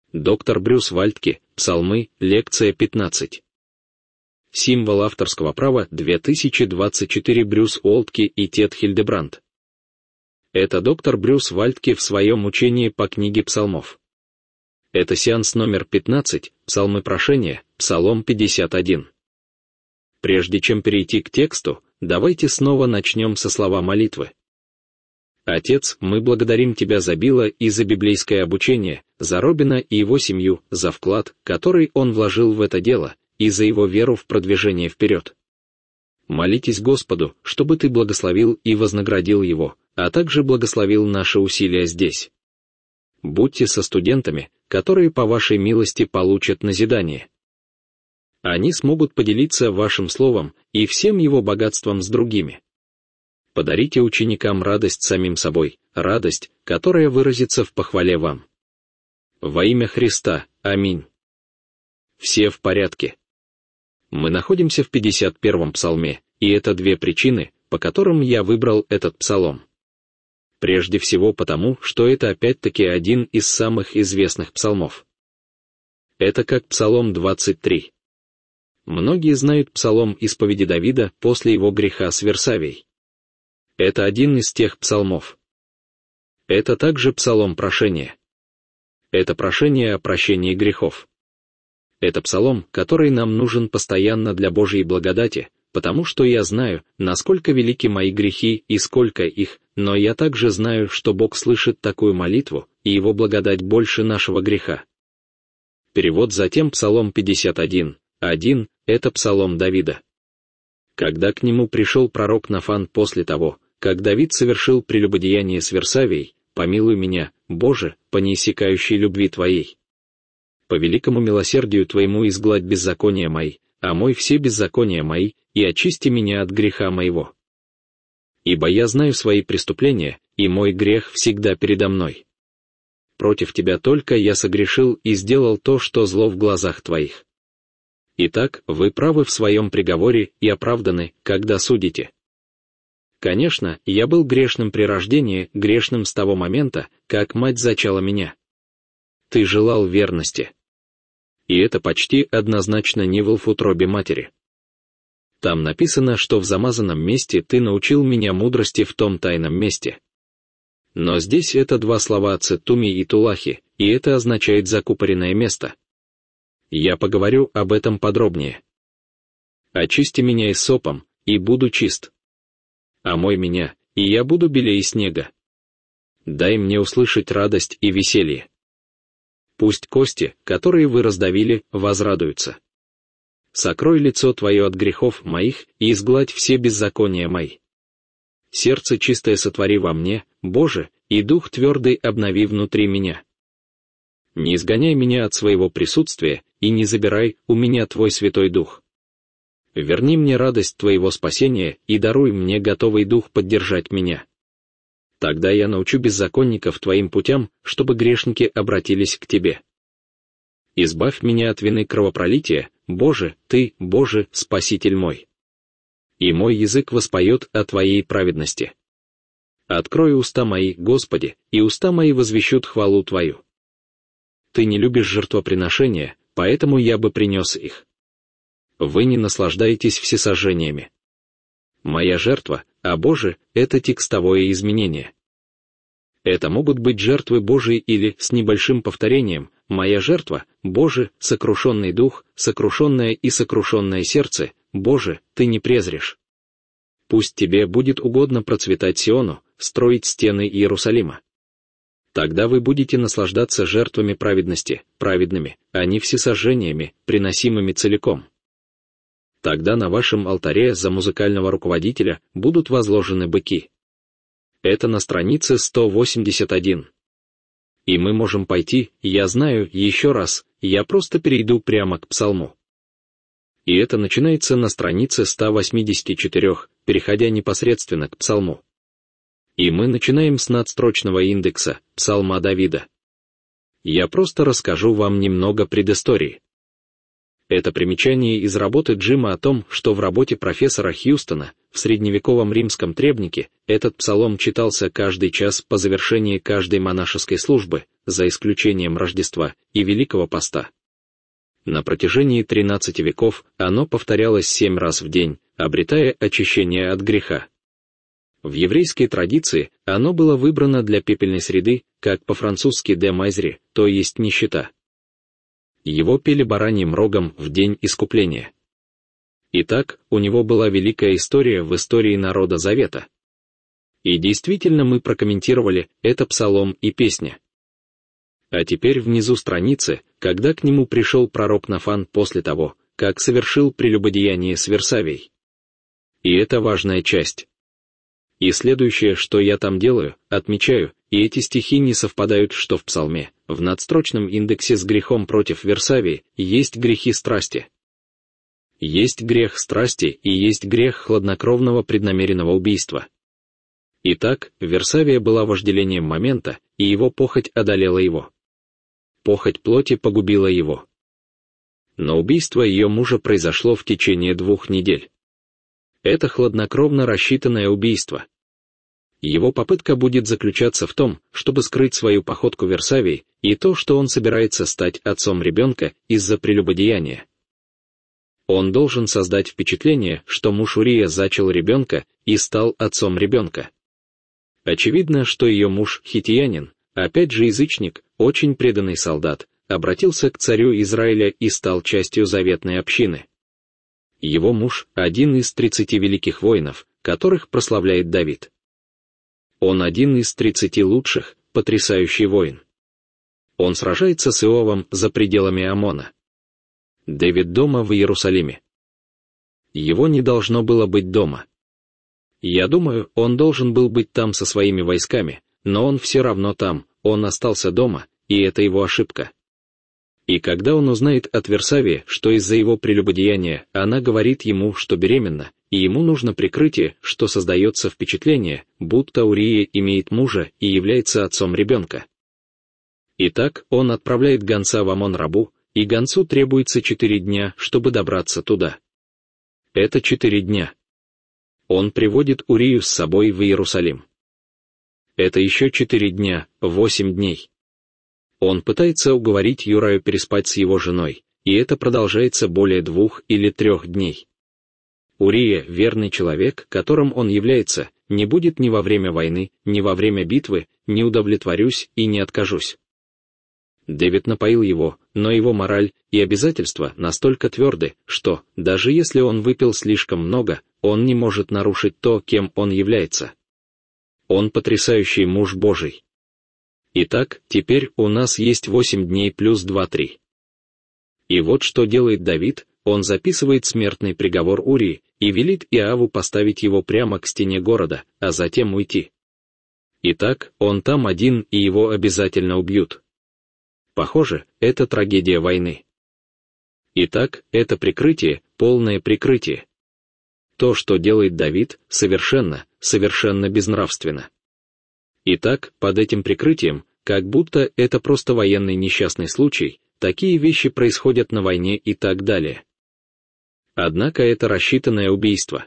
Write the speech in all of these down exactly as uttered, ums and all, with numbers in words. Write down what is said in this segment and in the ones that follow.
Доктор Брюс Вальтке, Псалмы, лекция пятнадцать. Символ авторского права две тысячи двадцать четыре. Брюс Уолтке и Тед Хильдебранд. Это доктор Брюс Вальтке в своем учении по книге Псалмов. Это сеанс номер пятнадцать, Псалмы прошения, Псалом пятьдесят один. Прежде чем перейти к тексту, давайте снова начнем со слова молитвы. Отец, мы благодарим Тебя за Билла и за библейское обучение, за Робина и его семью, за вклад, который он вложил в это дело, и за его веру в продвижение вперед. Молитесь Господу, чтобы Ты благословил и вознаградил его, а также благословил наши усилия здесь. Будьте со студентами, которые по вашей милости получат назидание. Они смогут поделиться вашим словом и всем его богатством с другими. Подарите ученикам радость самим собой, радость, которая выразится в похвале вам. Во имя Христа, аминь. Все в порядке. Мы находимся в пятьдесят первом псалме, и это две причины, по которым я выбрал этот псалом. Прежде всего потому, что это опять-таки один из самых известных псалмов. Это как Псалом двадцать три. Многие знают псалом исповеди Давида после его греха с Версавией. Это один из тех псалмов. Это также псалом прошения. Это прошение о прощении грехов. Это псалом, который нам нужен постоянно для Божьей благодати, потому что я знаю, насколько велики мои грехи и сколько их, но я также знаю, что Бог слышит такую молитву, и Его благодать больше нашего греха. Перевод затем Псалом пятьдесят один, один, это псалом Давида. Когда к нему пришел пророк Нафан после того, как Давид совершил прелюбодеяние с Версавией, помилуй меня, Боже, по неиссякающей любви Твоей. По великому милосердию Твоему изгладь беззакония мои, омой все беззакония мои, и очисти меня от греха моего. Ибо я знаю свои преступления, и мой грех всегда передо мной. Против Тебя только я согрешил и сделал то, что зло в глазах Твоих. Итак, вы правы в своем приговоре и оправданы, когда судите. Конечно, я был грешным при рождении, грешным с того момента, как мать зачала меня. Ты желал верности. И это почти однозначно не в утробе матери. Там написано, что в замазанном месте ты научил меня мудрости в том тайном месте. Но здесь это два слова цитуми и тулахи, и это означает закупоренное место. Я поговорю об этом подробнее. Очисти меня иссопом, и буду чист. Омой меня, и я буду белее снега. Дай мне услышать радость и веселье. Пусть кости, которые вы раздавили, возрадуются. Сокрой лицо Твое от грехов моих и изгладь все беззакония мои. Сердце чистое сотвори во мне, Боже, и дух твердый обнови внутри меня. Не изгоняй меня от своего присутствия и не забирай у меня Твой Святой Дух. Верни мне радость Твоего спасения и даруй мне готовый дух поддержать меня. Тогда я научу беззаконников Твоим путям, чтобы грешники обратились к Тебе. Избавь меня от вины кровопролития, Боже, Ты, Боже, Спаситель мой. И мой язык воспоет о Твоей праведности. Открой уста мои, Господи, и уста мои возвещут хвалу Твою. Ты не любишь жертвоприношения, поэтому я бы принес их. Вы не наслаждаетесь всесожжениями. Моя жертва, а Боже, это текстовое изменение. Это могут быть жертвы Божии или, с небольшим повторением, моя жертва, Боже, сокрушенный дух, сокрушенное и сокрушенное сердце, Боже, Ты не презришь. Пусть Тебе будет угодно процветать Сиону, строить стены Иерусалима. Тогда вы будете наслаждаться жертвами праведности, праведными, а не всесожжениями, приносимыми целиком. Тогда на вашем алтаре за музыкального руководителя будут возложены быки. Это на странице сто восемьдесят один. И мы можем пойти, я знаю, еще раз, я просто перейду прямо к псалму. И это начинается на странице сто восемьдесят четыре, переходя непосредственно к псалму. И мы начинаем с надстрочного индекса, псалма Давида. Я просто расскажу вам немного предыстории. Это примечание из работы Джима о том, что в работе профессора Хьюстона в средневековом римском требнике этот псалом читался каждый час по завершении каждой монашеской службы, за исключением Рождества и Великого Поста. На протяжении тринадцати веков оно повторялось семь раз в день, обретая очищение от греха. В еврейской традиции оно было выбрано для пепельной среды, как по-французски «де майзри», то есть нищета. Его пели бараньим рогом в день искупления. Итак, у него была великая история в истории народа Завета. И действительно мы прокомментировали это псалом и песня. А теперь внизу страницы, когда к нему пришел пророк Нафан после того, как совершил прелюбодеяние с Версавией. И это важная часть. И следующее, что я там делаю, отмечаю, и эти стихи не совпадают, что в псалме, в надстрочном индексе с грехом против Версавии, есть грехи страсти. Есть грех страсти и есть грех хладнокровного преднамеренного убийства. Итак, Версавия была вожделением момента, и его похоть одолела его. Похоть плоти погубила его. Но убийство ее мужа произошло в течение двух недель. Это хладнокровно рассчитанное убийство. Его попытка будет заключаться в том, чтобы скрыть свою походку Версавии и то, что он собирается стать отцом ребенка из-за прелюбодеяния. Он должен создать впечатление, что муж Урия зачал ребенка и стал отцом ребенка. Очевидно, что ее муж хиттиянин, опять же язычник, очень преданный солдат, обратился к царю Израиля и стал частью заветной общины. Его муж – один из тридцати великих воинов, которых прославляет Давид. Он один из тридцати лучших, потрясающий воин. Он сражается с Иовом за пределами Амона. Давид дома в Иерусалиме. Его не должно было быть дома. Я думаю, он должен был быть там со своими войсками, но он все равно там, он остался дома, и это его ошибка. И когда он узнает от Версавии, что из-за его прелюбодеяния она говорит ему, что беременна, и ему нужно прикрытие, что создается впечатление, будто Урия имеет мужа и является отцом ребенка. Итак, он отправляет гонца в Амон-Рабу, и гонцу требуется четыре дня, чтобы добраться туда. Это четыре дня. Он приводит Урию с собой в Иерусалим. Это еще четыре дня, восемь дней. Он пытается уговорить Юраю переспать с его женой, и это продолжается более двух или трех дней. Урия, верный человек, которым он является, не будет ни во время войны, ни во время битвы, не удовлетворюсь и не откажусь. Давид напоил его, но его мораль и обязательства настолько тверды, что, даже если он выпил слишком много, он не может нарушить то, кем он является. Он потрясающий муж Божий. Итак, теперь у нас есть восемь дней плюс два-три. И вот что делает Давид, он записывает смертный приговор Урии и велит Иоаву поставить его прямо к стене города, а затем уйти. Итак, он там один, и его обязательно убьют. Похоже, это трагедия войны. Итак, это прикрытие, полное прикрытие. То, что делает Давид, совершенно, совершенно безнравственно. Итак, под этим прикрытием, как будто это просто военный несчастный случай, такие вещи происходят на войне и так далее. Однако это рассчитанное убийство.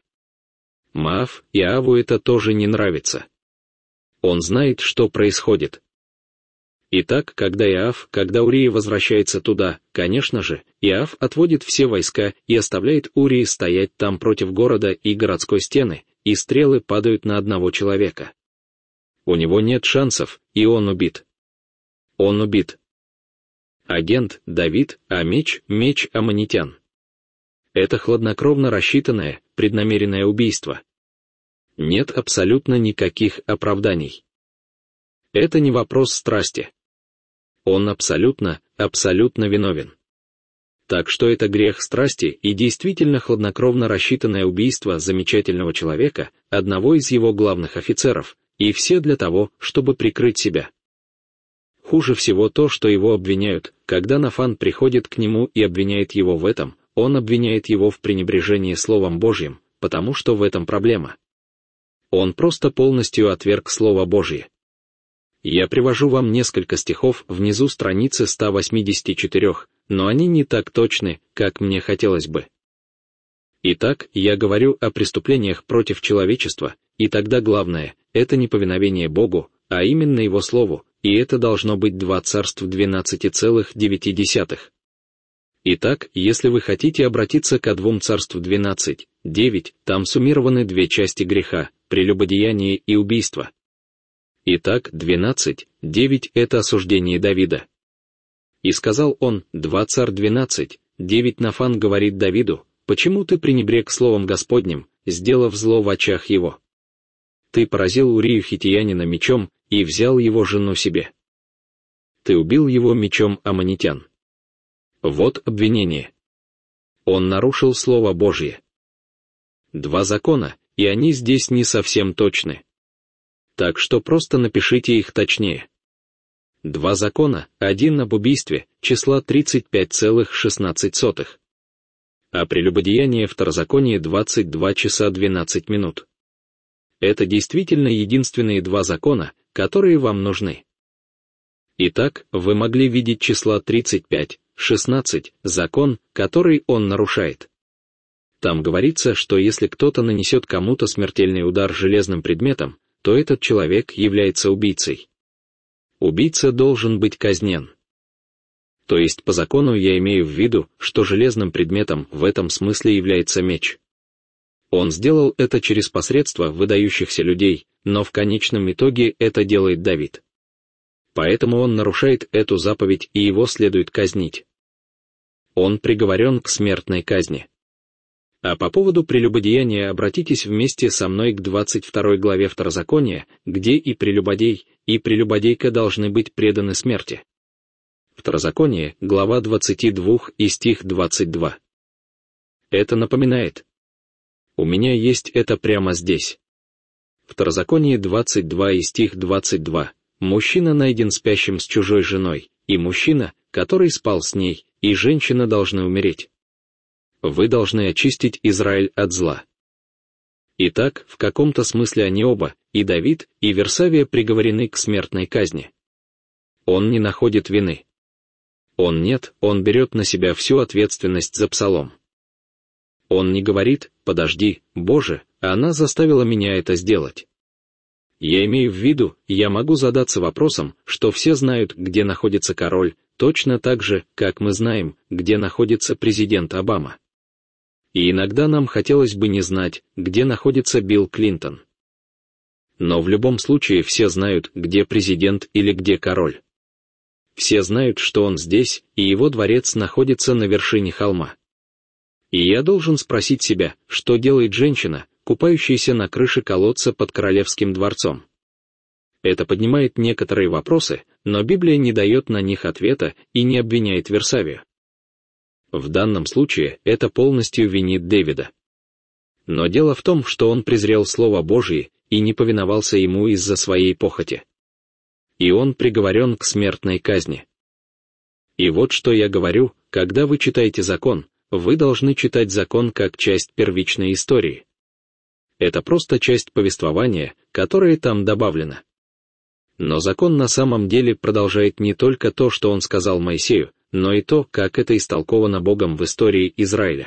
Маав, Иоаву это тоже не нравится. Он знает, что происходит. Итак, когда Иоав, когда Урия возвращается туда, конечно же, Иоав отводит все войска и оставляет Урии стоять там против города и городской стены, и стрелы падают на одного человека. У него нет шансов, и он убит. Он убит. Агент Давид, а меч — меч аммонитян. Это хладнокровно рассчитанное, преднамеренное убийство. Нет абсолютно никаких оправданий. Это не вопрос страсти. Он абсолютно, абсолютно виновен. Так что это грех страсти и действительно хладнокровно рассчитанное убийство замечательного человека, одного из его главных офицеров, и все для того, чтобы прикрыть себя. Хуже всего то, что его обвиняют, когда Нафан приходит к нему и обвиняет его в этом, он обвиняет его в пренебрежении Словом Божьим, потому что в этом проблема. Он просто полностью отверг Слово Божье. Я привожу вам несколько стихов внизу страницы сто восемьдесят четыре, но они не так точны, как мне хотелось бы. Итак, я говорю о преступлениях против человечества, и тогда главное — это не повиновение Богу, а именно Его Слову, и это должно быть два Царств двенадцать целых девять десятых. Итак, если вы хотите обратиться ко двум Царств двенадцать, девять, там суммированы две части греха — прелюбодеяние и убийство. Итак, двенадцать, девять — это осуждение Давида. И сказал он, два Царь двенадцать, девять, Нафан говорит Давиду: «Почему ты пренебрег словом Господним, сделав зло в очах его? Ты поразил Урию хиттеянина мечом и взял его жену себе. Ты убил его мечом аммонитян». Вот обвинение. Он нарушил Слово Божье. Два закона, и они здесь не совсем точны. Так что просто напишите их точнее. Два закона, один об убийстве, числа тридцать пять целых шестнадцать сотых. А прелюбодеяние второзаконие двадцать два часа двенадцать минут. Это действительно единственные два закона, которые вам нужны. Итак, вы могли видеть числа тридцать пять, шестнадцать, закон, который он нарушает. Там говорится, что если кто-то нанесет кому-то смертельный удар железным предметом, то этот человек является убийцей. Убийца должен быть казнен. То есть по закону я имею в виду, что железным предметом в этом смысле является меч. Он сделал это через посредство выдающихся людей, но в конечном итоге это делает Давид. Поэтому он нарушает эту заповедь, и его следует казнить. Он приговорен к смертной казни. А по поводу прелюбодеяния обратитесь вместе со мной к двадцать второй главе Второзакония, где и прелюбодей, и прелюбодейка должны быть преданы смерти. Второзаконие, глава двадцать два и стих двадцать два. Это напоминает. У меня есть это прямо здесь. Второзаконие двадцать два и стих двадцать два. Мужчина найден спящим с чужой женой, и мужчина, который спал с ней, и женщина должны умереть. Вы должны очистить Израиль от зла. Итак, в каком-то смысле они оба, и Давид, и Версавия, приговорены к смертной казни. Он не находит вины. Он нет, он берет на себя всю ответственность за псалом. Он не говорит: «Подожди, Боже, она заставила меня это сделать». Я имею в виду, я могу задаться вопросом, что все знают, где находится король, точно так же, как мы знаем, где находится президент Обама. И иногда нам хотелось бы не знать, где находится Билл Клинтон. Но в любом случае все знают, где президент или где король. Все знают, что он здесь, и его дворец находится на вершине холма. И я должен спросить себя, что делает женщина, купающаяся на крыше колодца под королевским дворцом. Это поднимает некоторые вопросы, но Библия не дает на них ответа и не обвиняет Версавию. В данном случае это полностью винит Давида. Но дело в том, что он презрел Слово Божье и не повиновался ему из-за своей похоти. И он приговорен к смертной казни. И вот что я говорю: когда вы читаете закон, вы должны читать закон как часть первичной истории. Это просто часть повествования, которая там добавлена. Но закон на самом деле продолжает не только то, что он сказал Моисею, но и то, как это истолковано Богом в истории Израиля.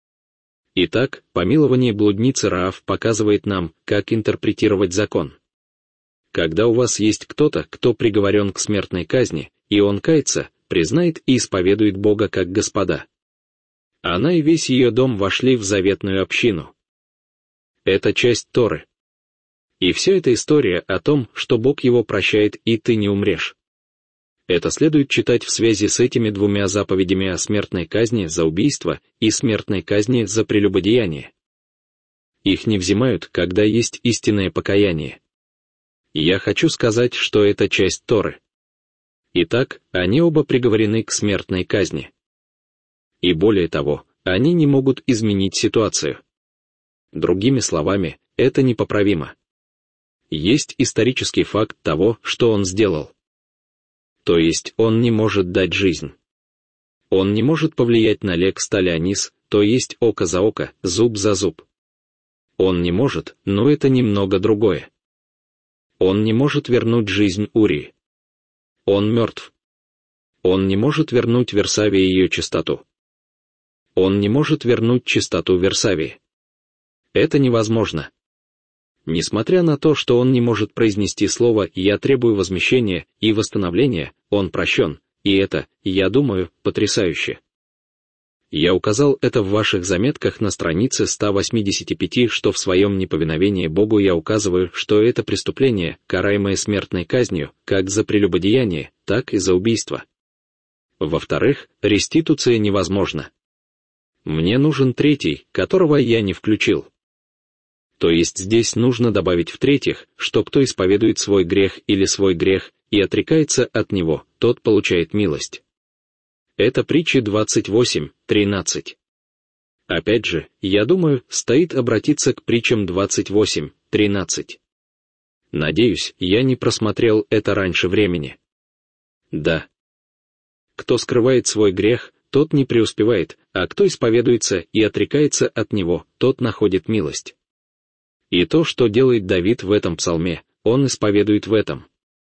Итак, помилование блудницы Раав показывает нам, как интерпретировать закон. Когда у вас есть кто-то, кто приговорен к смертной казни, и он кается, признает и исповедует Бога как Господа. Она и весь ее дом вошли в заветную общину. Это часть Торы. И вся эта история о том, что Бог его прощает и ты не умрешь. Это следует читать в связи с этими двумя заповедями о смертной казни за убийство и смертной казни за прелюбодеяние. Их не взимают, когда есть истинное покаяние. Я хочу сказать, что это часть Торы. Итак, они оба приговорены к смертной казни. И более того, они не могут изменить ситуацию. Другими словами, это непоправимо. Есть исторический факт того, что он сделал. То есть он не может дать жизнь. Он не может повлиять на лекс талионис, то есть око за око, зуб за зуб. Он не может, но это немного другое. Он не может вернуть жизнь Урии. Он мертв. Он не может вернуть Версавии ее чистоту. Он не может вернуть чистоту Версавии. Это невозможно. Несмотря на то, что он не может произнести слово «я требую возмещения» и восстановления, он прощен, и это, я думаю, потрясающе. Я указал это в ваших заметках на странице сто восемьдесят пять, что в своем неповиновении Богу я указываю, что это преступление, караемое смертной казнью, как за прелюбодеяние, так и за убийство. Во-вторых, реституция невозможна. Мне нужен третий, которого я не включил. То есть здесь нужно добавить в-третьих, что кто исповедует свой грех или свой грех и отрекается от него, тот получает милость. Это притчи двадцать восемь тринадцать. Опять же, я думаю, стоит обратиться к притчам двадцать восемь тринадцать. Надеюсь, я не просмотрел это раньше времени. Да. Кто скрывает свой грех, тот не преуспевает, а кто исповедуется и отрекается от него, тот находит милость. И то, что делает Давид в этом псалме, он исповедует в этом.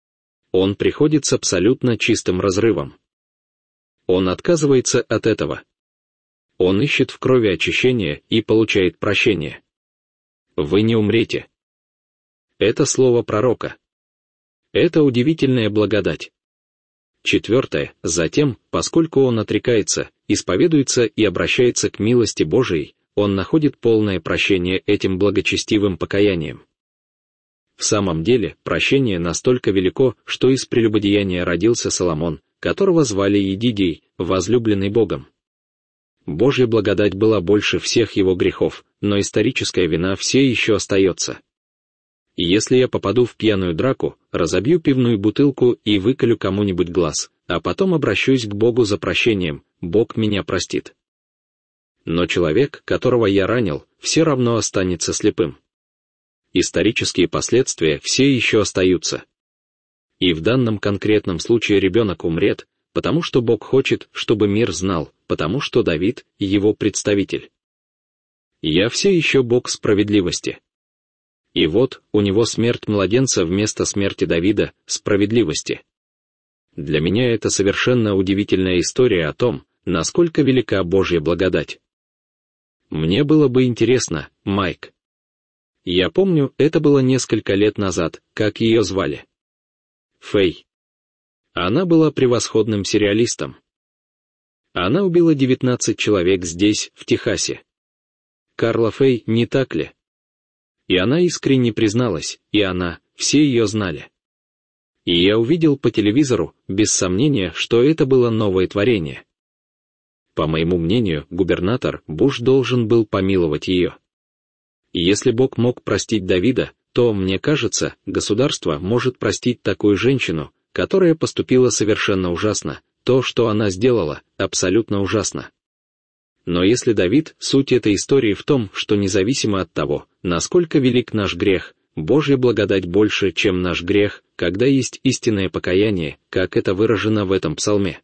Он приходит с абсолютно чистым разрывом. Он отказывается от этого. Он ищет в крови очищения и получает прощение. Вы не умрете. Это слово пророка. Это удивительная благодать. Четвертое, затем, поскольку он отрекается, исповедуется и обращается к милости Божией, он находит полное прощение этим благочестивым покаянием. В самом деле, прощение настолько велико, что из прелюбодеяния родился Соломон, которого звали Едидий, возлюбленный Богом. Божья благодать была больше всех его грехов, но историческая вина все еще остается. Если я попаду в пьяную драку, разобью пивную бутылку и выколю кому-нибудь глаз, а потом обращусь к Богу за прощением, Бог меня простит. Но человек, которого я ранил, все равно останется слепым. Исторические последствия все еще остаются. И в данном конкретном случае ребенок умрет, потому что Бог хочет, чтобы мир знал, потому что Давид — его представитель. Я все еще Бог справедливости. И вот, у него смерть младенца вместо смерти Давида, справедливости. Для меня это совершенно удивительная история о том, насколько велика Божья благодать. Мне было бы интересно, Майк. Я помню, это было несколько лет назад, как ее звали. Фэй. Она была превосходным сериалистом. Она убила девятнадцать человек здесь, в Техасе. Карла Фэй, не так ли? И она искренне призналась, и она, все ее знали. И я увидел по телевизору, без сомнения, что это было новое творение. По моему мнению, губернатор Буш должен был помиловать ее. И если Бог мог простить Давида, то, мне кажется, государство может простить такую женщину, которая поступила совершенно ужасно, то, что она сделала, абсолютно ужасно. Но если Давид, суть этой истории в том, что независимо от того, насколько велик наш грех, Божья благодать больше, чем наш грех, когда есть истинное покаяние, как это выражено в этом псалме.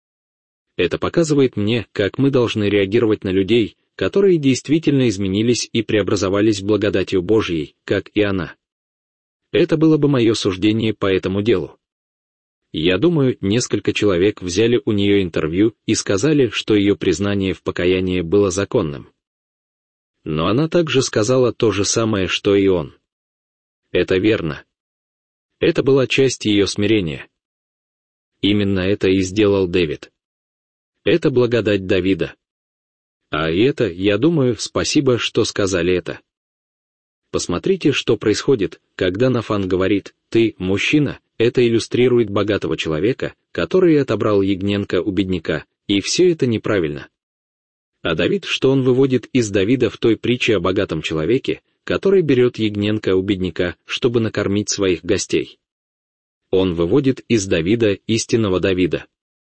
Это показывает мне, как мы должны реагировать на людей, которые действительно изменились и преобразовались благодатью Божьей, как и она. Это было бы мое суждение по этому делу. Я думаю, несколько человек взяли у нее интервью и сказали, что ее признание в покаянии было законным. Но она также сказала то же самое, что и он. Это верно. Это была часть ее смирения. Именно это и сделал Дэвид. Это благодать Давида. А это, я думаю, спасибо, что сказали это. Посмотрите, что происходит, когда Нафан говорит: «Ты, мужчина», это иллюстрирует богатого человека, который отобрал ягненка у бедняка, и все это неправильно. А Давид, что он выводит из Давида в той притче о богатом человеке, который берет ягненка у бедняка, чтобы накормить своих гостей. Он выводит из Давида истинного Давида.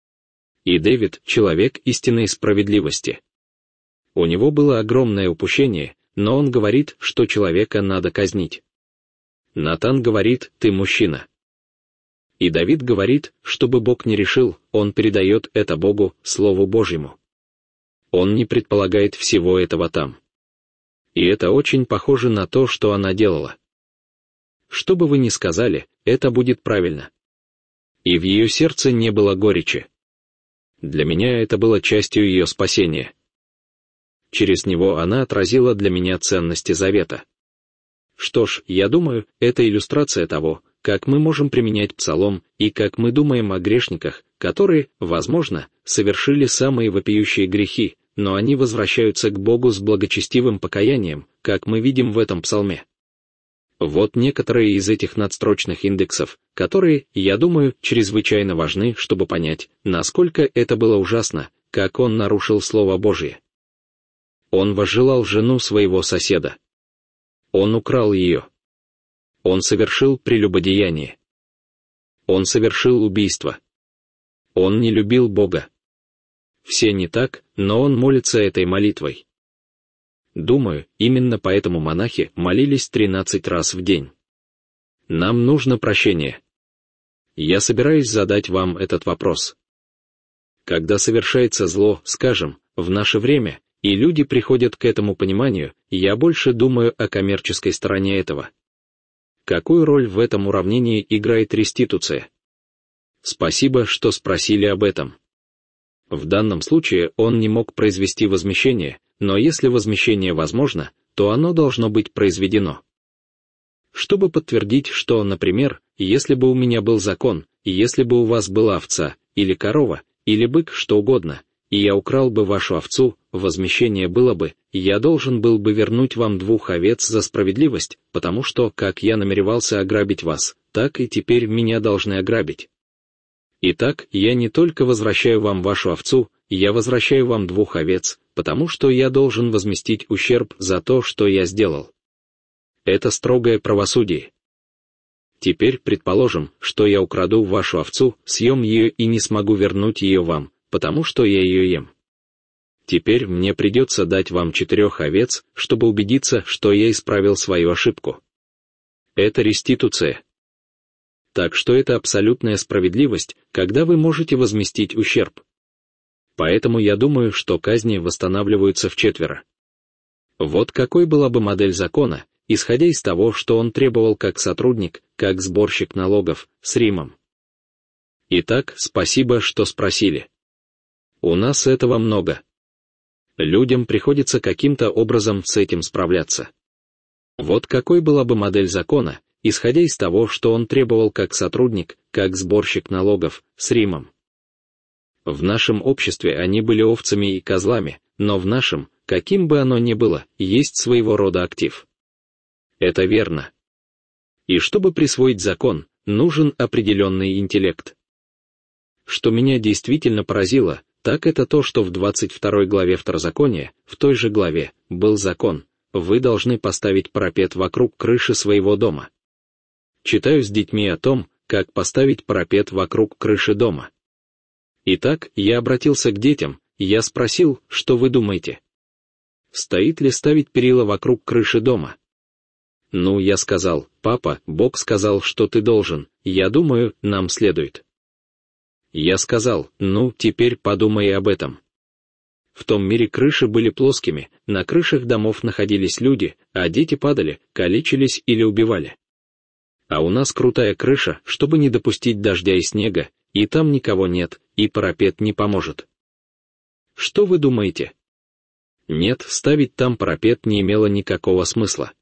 И Дэвид — человек истинной справедливости. У него было огромное упущение, но он говорит, что человека надо казнить. Натан говорит: «Ты мужчина». И Давид говорит, чтобы Бог не решил, он передает это Богу, Слову Божьему. Он не предполагает всего этого там. И это очень похоже на то, что она делала. Что бы вы ни сказали, это будет правильно. И в ее сердце не было горечи. Для меня это было частью ее спасения. Через него она отразила для меня ценности завета. Что ж, я думаю, это иллюстрация того, как мы можем применять Псалом и как мы думаем о грешниках, которые, возможно, совершили самые вопиющие грехи, но они возвращаются к Богу с благочестивым покаянием, как мы видим в этом псалме. Вот некоторые из этих надстрочных индексов, которые, я думаю, чрезвычайно важны, чтобы понять, насколько это было ужасно, как он нарушил Слово Божие. Он возжелал жену своего соседа. Он украл ее. Он совершил прелюбодеяние. Он совершил убийство. Он не любил Бога. Все не так, но он молится этой молитвой. Думаю, именно поэтому монахи молились тринадцать раз в день. Нам нужно прощение. Я собираюсь задать вам этот вопрос. Когда совершается зло, скажем, в наше время, и люди приходят к этому пониманию, я больше думаю о коммерческой стороне этого. Какую роль в этом уравнении играет реституция? Спасибо, что спросили об этом. В данном случае он не мог произвести возмещение, но если возмещение возможно, то оно должно быть произведено. Чтобы подтвердить, что, например, если бы у меня был закон, если бы у вас была овца, или корова, или бык, что угодно, и я украл бы вашу овцу, возмещение было бы, я должен был бы вернуть вам двух овец за справедливость, потому что, как я намеревался ограбить вас, так и теперь меня должны ограбить. Итак, я не только возвращаю вам вашу овцу, я возвращаю вам двух овец, потому что я должен возместить ущерб за то, что я сделал. Это строгое правосудие. Теперь предположим, что я украду вашу овцу, съем ее и не смогу вернуть ее вам, потому что я ее ем. Теперь мне придется дать вам четырех овец, чтобы убедиться, что я исправил свою ошибку. Это реституция. Так что это абсолютная справедливость, когда вы можете возместить ущерб. Поэтому я думаю, что казни восстанавливаются вчетверо. Вот какой была бы модель закона, исходя из того, что он требовал как сотрудник, как сборщик налогов, с Римом. Итак, спасибо, что спросили. У нас этого много. Людям приходится каким-то образом с этим справляться. Вот какой была бы модель закона, исходя из того, что он требовал как сотрудник, как сборщик налогов, с Римом. В нашем обществе они были овцами и козлами, но в нашем, каким бы оно ни было, есть своего рода актив. Это верно. И чтобы присвоить закон, нужен определенный интеллект. Что меня действительно поразило, так это то, что в двадцать второй главе Второзакония, в той же главе, был закон: вы должны поставить парапет вокруг крыши своего дома. Читаю с детьми о том, как поставить парапет вокруг крыши дома. Итак, я обратился к детям, я спросил, что вы думаете? Стоит ли ставить перила вокруг крыши дома? Ну, я сказал: папа, Бог сказал, что ты должен, я думаю, нам следует. Я сказал: ну, теперь подумай об этом. В том мире крыши были плоскими, на крышах домов находились люди, а дети падали, калечились или убивали. А у нас крутая крыша, чтобы не допустить дождя и снега, и там никого нет, и парапет не поможет. Что вы думаете? Нет, ставить там парапет не имело никакого смысла.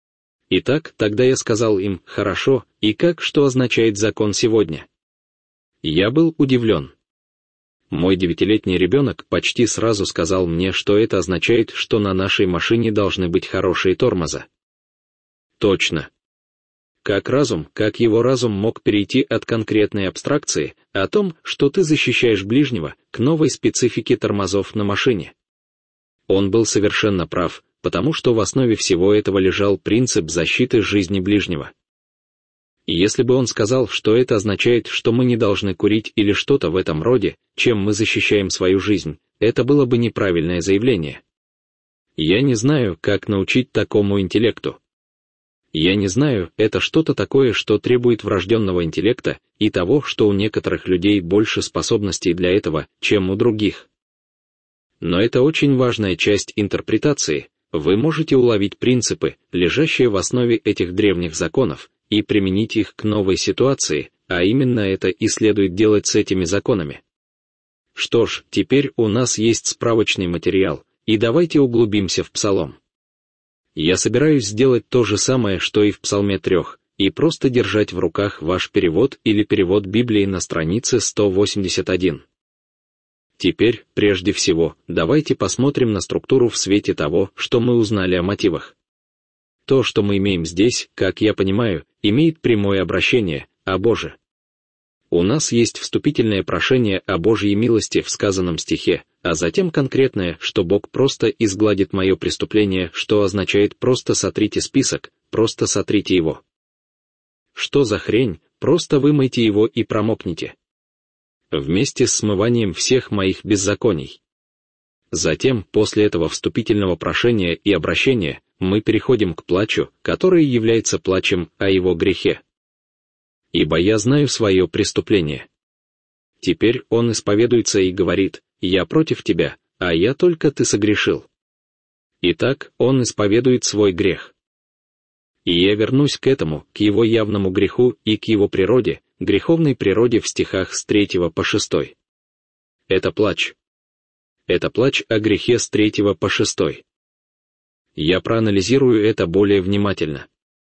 Итак, тогда я сказал им: хорошо, и как, что означает закон сегодня? Я был удивлен. Мой девятилетний ребенок почти сразу сказал мне, что это означает, что на нашей машине должны быть хорошие тормоза. Точно. Как разум, как его разум мог перейти от конкретной абстракции, о том, что ты защищаешь ближнего, к новой специфике тормозов на машине? Он был совершенно прав, потому что в основе всего этого лежал принцип защиты жизни ближнего. И если бы он сказал, что это означает, что мы не должны курить или что-то в этом роде, чем мы защищаем свою жизнь, это было бы неправильное заявление. Я не знаю, как научить такому интеллекту. Я не знаю, это что-то такое, что требует врожденного интеллекта и того, что у некоторых людей больше способностей для этого, чем у других. Но это очень важная часть интерпретации. Вы можете уловить принципы, лежащие в основе этих древних законов, и применить их к новой ситуации, а именно это и следует делать с этими законами. Что ж, теперь у нас есть справочный материал, и давайте углубимся в Псалом. Я собираюсь сделать то же самое, что и в Псалме трех, и просто держать в руках ваш перевод или перевод Библии на странице сто восемьдесят один. Теперь, прежде всего, давайте посмотрим на структуру в свете того, что мы узнали о мотивах. То, что мы имеем здесь, как я понимаю, имеет прямое обращение «О Боже». У нас есть вступительное прошение о Божьей милости в сказанном стихе, а затем конкретное, что Бог просто изгладит мое преступление, что означает «просто сотрите список», «просто сотрите его». Что за хрень, просто вымойте его и промокните. Вместе с смыванием всех моих беззаконий. Затем, после этого вступительного прошения и обращения, мы переходим к плачу, который является плачем о его грехе. Ибо я знаю свое преступление. Теперь он исповедуется и говорит: «Я против тебя, а я только ты согрешил». Итак, он исповедует свой грех. И я вернусь к этому, к его явному греху и к его природе, греховной природе в стихах с третьего по шестой. Это плач. Это плач о грехе с третьего по шестой. Я проанализирую это более внимательно.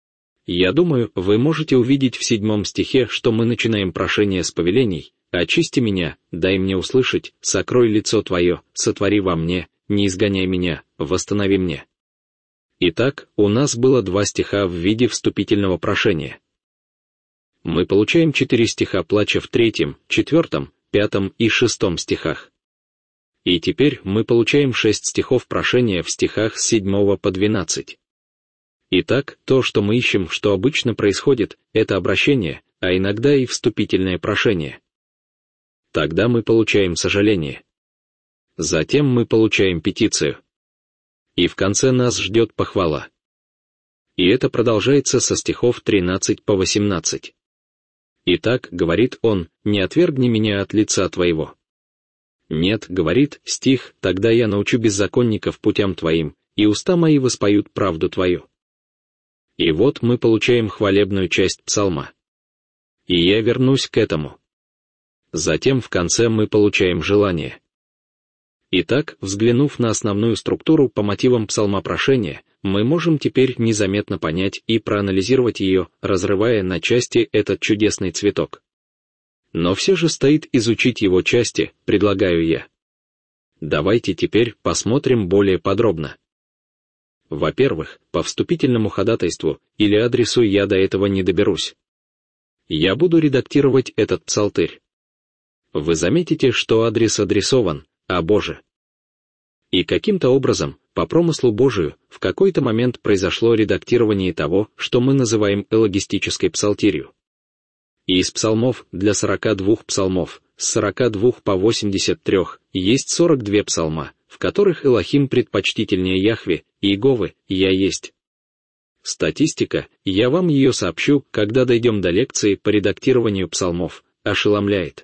Я думаю, вы можете увидеть в седьмом стихе, что мы начинаем прошение с повелений: «Очисти меня, дай мне услышать, сокрой лицо Твое, сотвори во мне, не изгоняй меня, восстанови мне». Итак, у нас было два стиха в виде вступительного прошения. Мы получаем четыре стиха плача в третьем, четвертом, пятом и шестом стихах. И теперь мы получаем шесть стихов прошения в стихах с седьмого по двенадцать. Итак, то, что мы ищем, что обычно происходит, это обращение, а иногда и вступительное прошение. Тогда мы получаем сожаление. Затем мы получаем петицию. И в конце нас ждет похвала. И это продолжается со стихов тринадцать по восемнадцать. Итак, говорит он, не отвергни меня от лица твоего. Нет, говорит стих, тогда я научу беззаконников путям твоим, и уста мои воспоют правду твою. И вот мы получаем хвалебную часть псалма. И я вернусь к этому. Затем в конце мы получаем желание. Итак, взглянув на основную структуру по мотивам псалмопрошения, мы можем теперь незаметно понять и проанализировать ее, разрывая на части этот чудесный цветок. Но все же стоит изучить его части, предлагаю я. Давайте теперь посмотрим более подробно. Во-первых, по вступительному ходатайству или адресу я до этого не доберусь. Я буду редактировать этот псалтырь. Вы заметите, что адрес адресован «О Боже». И каким-то образом, по промыслу Божию, в какой-то момент произошло редактирование того, что мы называем элогистической псалтирью. И из псалмов для сорока двух псалмов, с сорока двух по восемьдесят три, есть сорок два псалма, в которых Элохим предпочтительнее Яхве, и Иеговы «Я есть». Статистика, я вам ее сообщу, когда дойдем до лекции по редактированию псалмов, ошеломляет.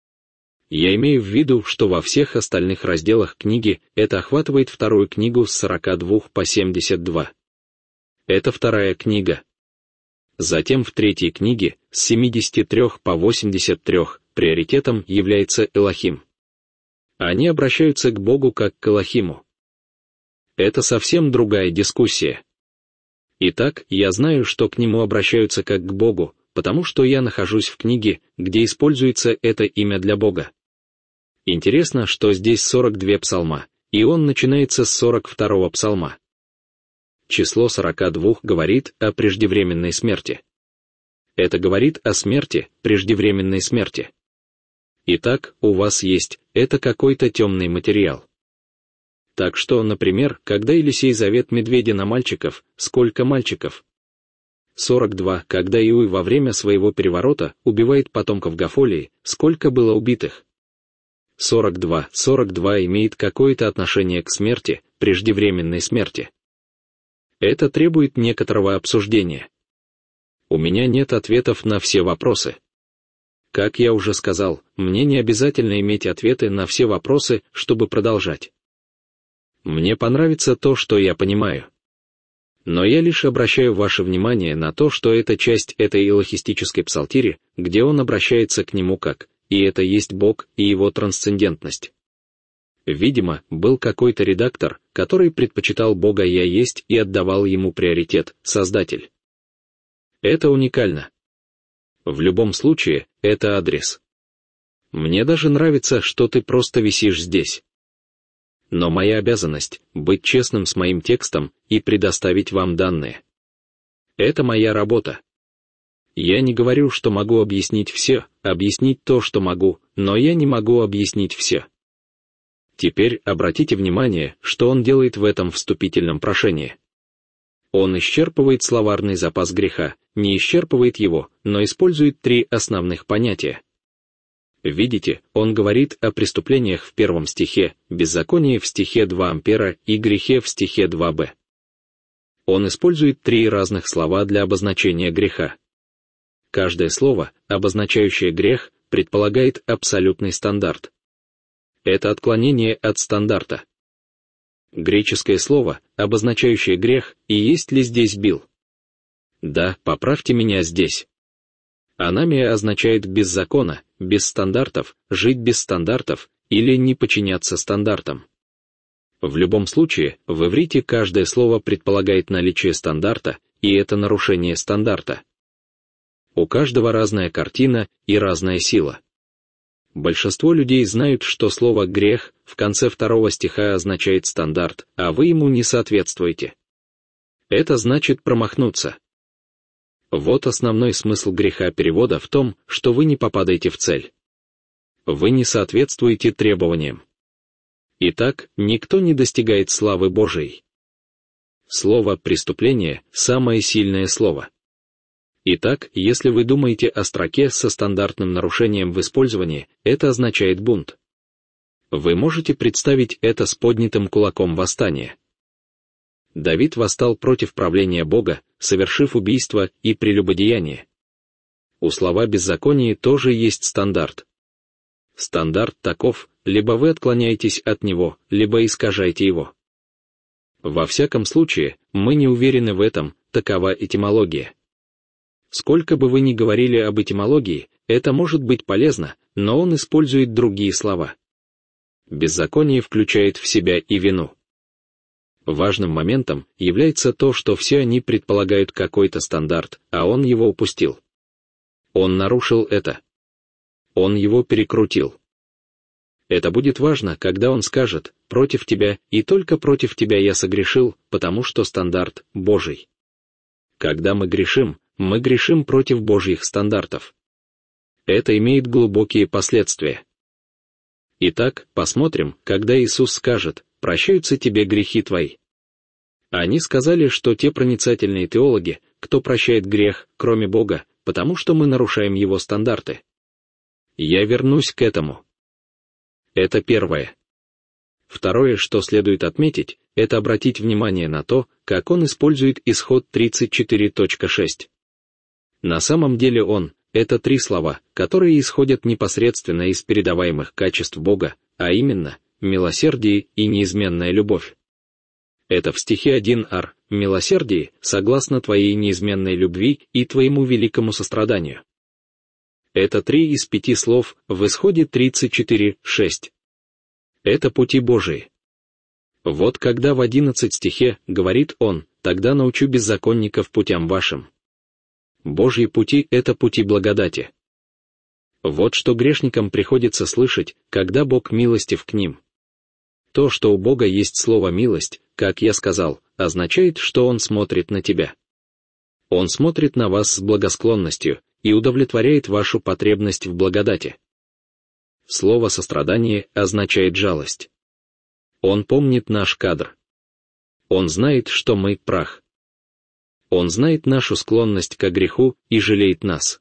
Я имею в виду, что во всех остальных разделах книги это охватывает вторую книгу с сорока двух по семьдесят два. Это вторая книга. Затем в третьей книге с семидесяти трёх по восемьдесят три приоритетом является Элохим. Они обращаются к Богу как к Элохиму. Это совсем другая дискуссия. Итак, я знаю, что к нему обращаются как к Богу, потому что я нахожусь в книге, где используется это имя для Бога. Интересно, что здесь сорок два псалма, и он начинается с сорок второго псалма. Число сорока двух говорит о преждевременной смерти. Это говорит о смерти, преждевременной смерти. Итак, у вас есть, это какой-то темный материал. Так что, например, когда Елисей зовет медведя на мальчиков, сколько мальчиков? сорок два, когда Иуй во время своего переворота убивает потомков Гафолии, сколько было убитых? сорок два, сорок два имеет какое-то отношение к смерти, преждевременной смерти. Это требует некоторого обсуждения. У меня нет ответов на все вопросы. Как я уже сказал, мне не обязательно иметь ответы на все вопросы, чтобы продолжать. Мне понравится то, что я понимаю. Но я лишь обращаю ваше внимание на то, что это часть этой элохистической псалтири, где он обращается к нему как и это есть Бог и его трансцендентность. Видимо, был какой-то редактор, который предпочитал Бога «Я есть» и отдавал ему приоритет «Создатель». Это уникально. В любом случае, это адрес. Мне даже нравится, что ты просто висишь здесь. Но моя обязанность — быть честным с моим текстом и предоставить вам данные. Это моя работа. Я не говорю, что могу объяснить все, объяснить то, что могу, но я не могу объяснить все. Теперь обратите внимание, что он делает в этом вступительном прошении. Он исчерпывает словарный запас греха, не исчерпывает его, но использует три основных понятия. Видите, он говорит о преступлениях в первом стихе, беззаконии в стихе два ампера и грехе в стихе два бэ. Он использует три разных слова для обозначения греха. Каждое слово, обозначающее грех, предполагает абсолютный стандарт. Это отклонение от стандарта. Греческое слово, обозначающее грех, и есть ли здесь бил? Да, поправьте меня здесь. Аномия означает без закона, без стандартов, жить без стандартов или не подчиняться стандартам. В любом случае, в иврите каждое слово предполагает наличие стандарта, и это нарушение стандарта. У каждого разная картина и разная сила. Большинство людей знают, что слово «грех» в конце второго стиха означает стандарт, а вы ему не соответствуете. Это значит промахнуться. Вот основной смысл греха перевода в том, что вы не попадаете в цель. Вы не соответствуете требованиям. Итак, никто не достигает славы Божией. Слово «преступление» — самое сильное слово. Итак, если вы думаете о строке со стандартным нарушением в использовании, это означает бунт. Вы можете представить это с поднятым кулаком восстания. Давид восстал против правления Бога, совершив убийство и прелюбодеяние. У слова «беззаконие» тоже есть стандарт. Стандарт таков: либо вы отклоняетесь от него, либо искажаете его. Во всяком случае, мы не уверены в этом, такова этимология. Сколько бы вы ни говорили об этимологии, это может быть полезно, но он использует другие слова. Беззаконие включает в себя и вину. Важным моментом является то, что все они предполагают какой-то стандарт, а он его упустил. Он нарушил это. Он его перекрутил. Это будет важно, когда он скажет: «Против тебя и только против тебя я согрешил, потому что стандарт Божий». Когда мы грешим, мы грешим против Божьих стандартов. Это имеет глубокие последствия. Итак, посмотрим, когда Иисус скажет: «Прощаются тебе грехи твои». Они сказали, что те проницательные теологи, кто прощает грех, кроме Бога, потому что мы нарушаем его стандарты. Я вернусь к этому. Это первое. Второе, что следует отметить, это обратить внимание на то, как он использует исход тридцать четыре точка шесть. На самом деле он — это три слова, которые исходят непосредственно из передаваемых качеств Бога, а именно милосердие и неизменная любовь. Это в стихе один ар, милосердие, согласно твоей неизменной любви и твоему великому состраданию. Это три из пяти слов в исходе тридцать четыре шесть. Это пути Божии. Вот когда в одиннадцатом стихе говорит он: «Тогда научу беззаконников путям вашим». Божьи пути — это пути благодати. Вот что грешникам приходится слышать, когда Бог милостив к ним. То, что у Бога есть слово «милость», как я сказал, означает, что Он смотрит на тебя. Он смотрит на вас с благосклонностью и удовлетворяет вашу потребность в благодати. Слово «сострадание» означает жалость. Он помнит наш кадр. Он знает, что мы — прах. Он знает нашу склонность к греху и жалеет нас.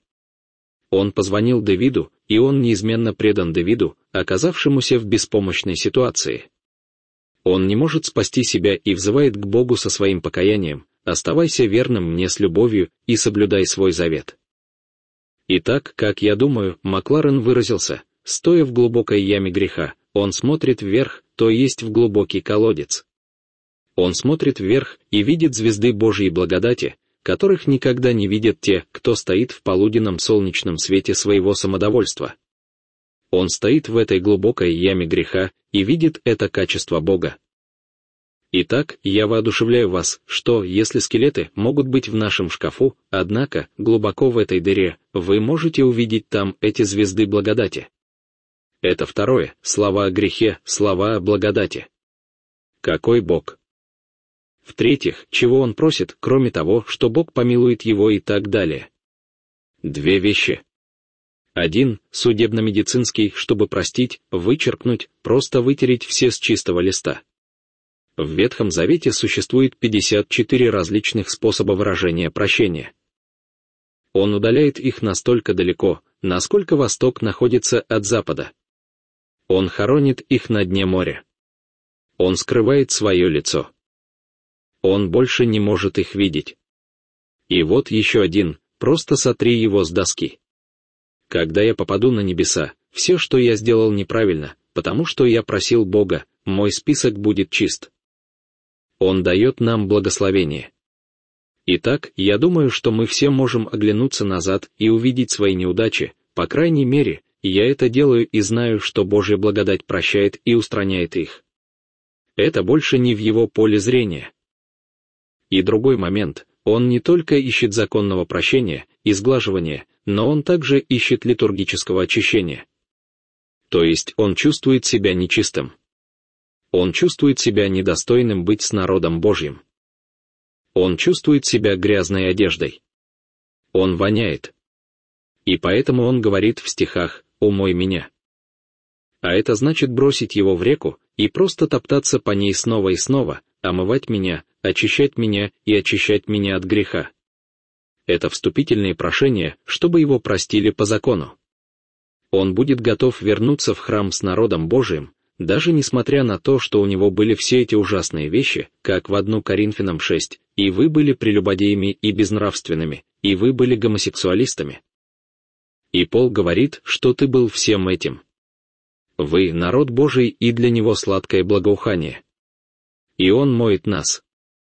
Он позвонил Давиду, и он неизменно предан Давиду, оказавшемуся в беспомощной ситуации. Он не может спасти себя и взывает к Богу со своим покаянием: «Оставайся верным мне с любовью и соблюдай свой завет». Итак, как я думаю, Макларен выразился: стоя в глубокой яме греха, он смотрит вверх, то есть в глубокий колодец. Он смотрит вверх и видит звезды Божьей благодати, которых никогда не видят те, кто стоит в полуденном солнечном свете своего самодовольства. Он стоит в этой глубокой яме греха и видит это качество Бога. Итак, я воодушевляю вас, что, если скелеты могут быть в нашем шкафу, однако, глубоко в этой дыре, вы можете увидеть там эти звезды благодати. Это второе, слова о грехе, слова о благодати. Какой Бог? В-третьих, чего он просит, кроме того, что Бог помилует его и так далее? Две вещи. Один, судебно-медицинский, чтобы простить, вычеркнуть, просто вытереть все с чистого листа. В Ветхом Завете существует пятьдесят четыре различных способа выражения прощения. Он удаляет их настолько далеко, насколько Восток находится от Запада. Он хоронит их на дне моря. Он скрывает свое лицо. Он больше не может их видеть. И вот еще один, просто сотри его с доски. Когда я попаду на небеса, все, что я сделал неправильно, потому что я просил Бога, мой список будет чист. Он дает нам благословение. Итак, я думаю, что мы все можем оглянуться назад и увидеть свои неудачи, по крайней мере, я это делаю и знаю, что Божья благодать прощает и устраняет их. Это больше не в его поле зрения. И другой момент, он не только ищет законного прощения, изглаживания, но он также ищет литургического очищения. То есть он чувствует себя нечистым. Он чувствует себя недостойным быть с народом Божьим. Он чувствует себя грязной одеждой. Он воняет. И поэтому он говорит в стихах «Умой меня». А это значит бросить его в реку и просто топтаться по ней снова и снова, омывать меня, очищать меня и очищать меня от греха. Это вступительные прошения, чтобы его простили по закону. Он будет готов вернуться в храм с народом Божиим, даже несмотря на то, что у него были все эти ужасные вещи, как в первое Коринфянам шесть, и вы были прелюбодеями и безнравственными, и вы были гомосексуалистами. И Пол говорит, что ты был всем этим. Вы — народ Божий, и для него сладкое благоухание. И он моет нас.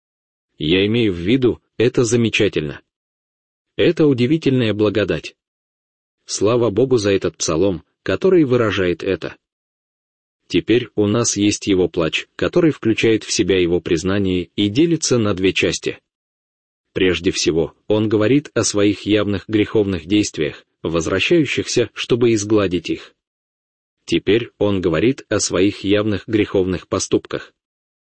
Я имею в виду, это замечательно. Это удивительная благодать. Слава Богу за этот псалом, который выражает это. Теперь у нас есть его плач, который включает в себя его признание и делится на две части. Прежде всего, он говорит о своих явных греховных действиях, возвращающихся, чтобы изгладить их. Теперь он говорит о своих явных греховных поступках.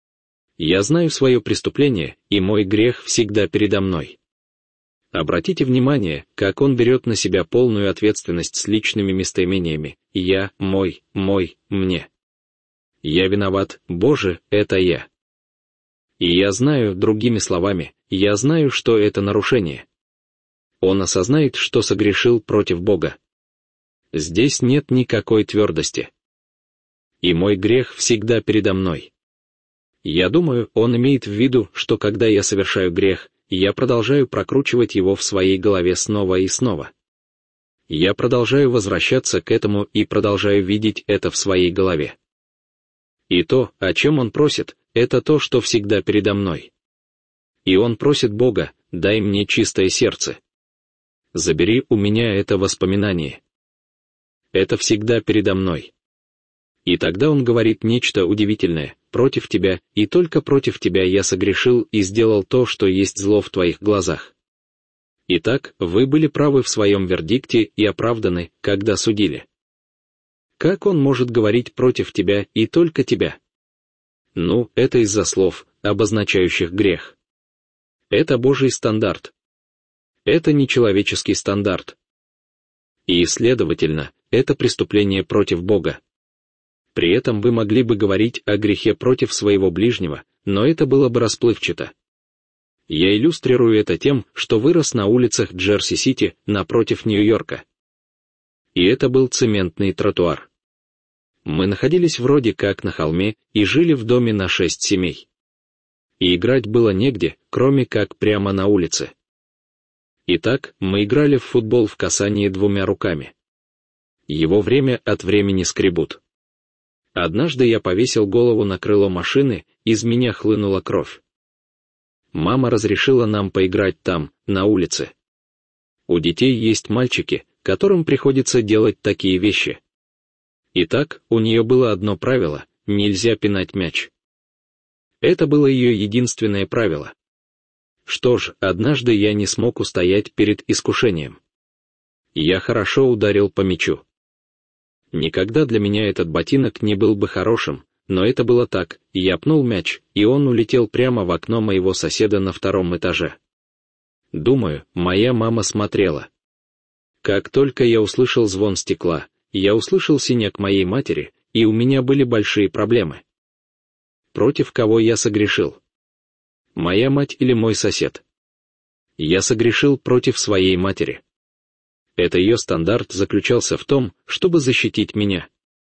Я знаю свое преступление, и мой грех всегда передо мной. Обратите внимание, как он берет на себя полную ответственность с личными местоимениями «я», «мой», «мой», «мне». «Я виноват, Боже, это я». И я знаю, другими словами, я знаю, что это нарушение. Он осознает, что согрешил против Бога. Здесь нет никакой твердости. И мой грех всегда передо мной. Я думаю, он имеет в виду, что когда я совершаю грех, я продолжаю прокручивать его в своей голове снова и снова. Я продолжаю возвращаться к этому и продолжаю видеть это в своей голове. И то, о чем он просит, это то, что всегда передо мной. И он просит Бога: дай мне чистое сердце. Забери у меня это воспоминание. Это всегда передо мной. И тогда он говорит нечто удивительное: против тебя, и только против тебя я согрешил и сделал то, что есть зло в твоих глазах. Итак, вы были правы в своем вердикте и оправданы, когда судили. Как он может говорить против тебя и только тебя? Ну, это из-за слов, обозначающих грех. Это Божий стандарт. Это не человеческий стандарт. И, следовательно, это преступление против Бога. При этом вы могли бы говорить о грехе против своего ближнего, но это было бы расплывчато. Я иллюстрирую это тем, что вырос на улицах Джерси-Сити напротив Нью-Йорка. И это был цементный тротуар. Мы находились вроде как на холме и жили в доме на шесть семей. И играть было негде, кроме как прямо на улице. Итак, мы играли в футбол в касании двумя руками. Его время от времени скребут. Однажды я повесил голову на крыло машины, из меня хлынула кровь. Мама разрешила нам поиграть там, на улице. У детей есть мальчики, которым приходится делать такие вещи. Итак, у нее было одно правило — нельзя пинать мяч. Это было ее единственное правило. Что ж, однажды я не смог устоять перед искушением. Я хорошо ударил по мячу. Никогда для меня этот ботинок не был бы хорошим, но это было так, я пнул мяч, и он улетел прямо в окно моего соседа на втором этаже. Думаю, моя мама смотрела. Как только я услышал звон стекла, я услышал синяк моей матери, и у меня были большие проблемы. Против кого я согрешил? Моя мать или мой сосед? Я согрешил против своей матери. Это ее стандарт заключался в том, чтобы защитить меня.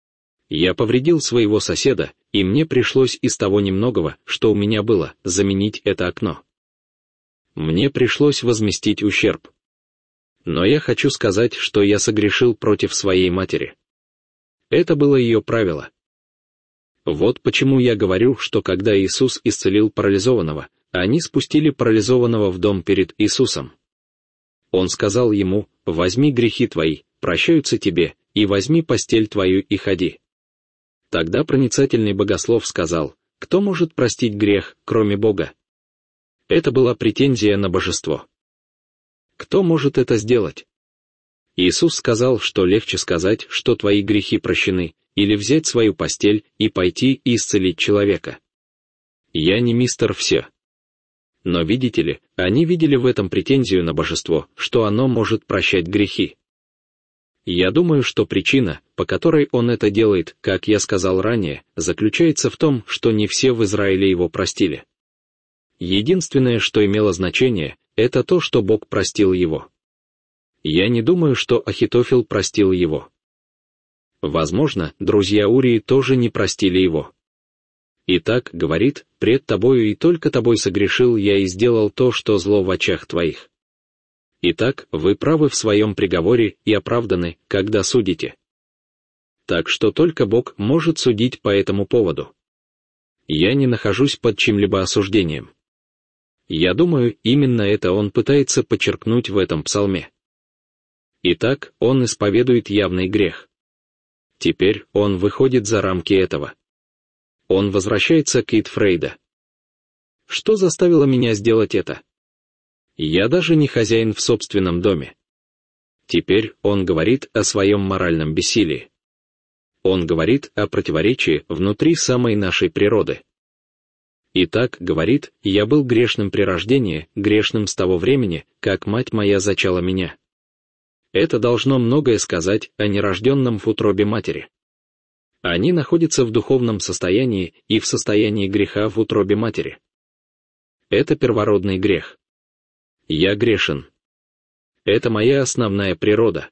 Я повредил своего соседа, и мне пришлось из того немногого, что у меня было, заменить это окно. Мне пришлось возместить ущерб. Но я хочу сказать, что я согрешил против своей матери. Это было ее правило. Вот почему я говорю, что когда Иисус исцелил парализованного, они спустили парализованного в дом перед Иисусом. Он сказал ему: «Возьми грехи твои, прощаются тебе, и возьми постель твою и ходи». Тогда проницательный богослов сказал: «Кто может простить грех, кроме Бога?» Это была претензия на божество. Кто может это сделать? Иисус сказал, что легче сказать, что твои грехи прощены, или взять свою постель и пойти и исцелить человека. Я не мистер все. Но видите ли, они видели в этом претензию на божество, что оно может прощать грехи. Я думаю, что причина, по которой он это делает, как я сказал ранее, заключается в том, что не все в Израиле его простили. Единственное, что имело значение, это то, что Бог простил его. Я не думаю, что Ахитофел простил его. Возможно, друзья Урии тоже не простили его. Итак, говорит, пред тобою и только тобой согрешил я и сделал то, что зло в очах твоих. Итак, вы правы в своем приговоре и оправданы, когда судите. Так что только Бог может судить по этому поводу. Я не нахожусь под чьим-либо осуждением. Я думаю, именно это он пытается подчеркнуть в этом псалме. Итак, он исповедует явный грех. Теперь он выходит за рамки этого. Он возвращается к Итфрейда. Что заставило меня сделать это? Я даже не хозяин в собственном доме. Теперь он говорит о своем моральном бессилии. Он говорит о противоречии внутри самой нашей природы. Итак, говорит, я был грешным при рождении, грешным с того времени, как мать моя зачала меня. Это должно многое сказать о нерожденном в утробе матери. Они находятся в духовном состоянии и в состоянии греха в утробе матери. Это первородный грех. Я грешен. Это моя основная природа.